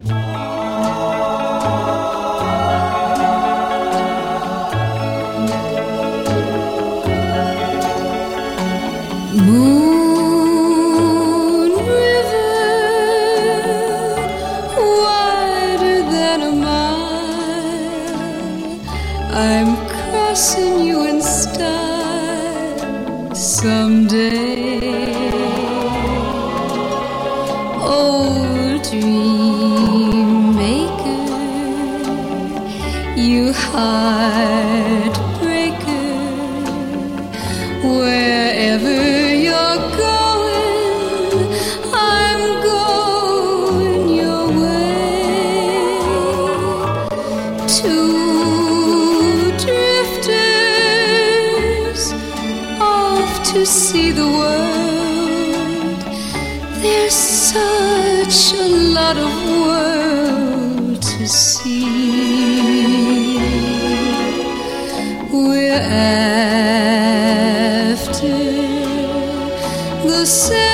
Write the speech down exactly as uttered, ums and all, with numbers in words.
Moon river, wider than a mile, I'm crossing you in style someday. Old dream maker, you heartbreaker, wherever you're going, I'm going your way. Two drifters off to see the world. There's such a lot of world to see. We're after the same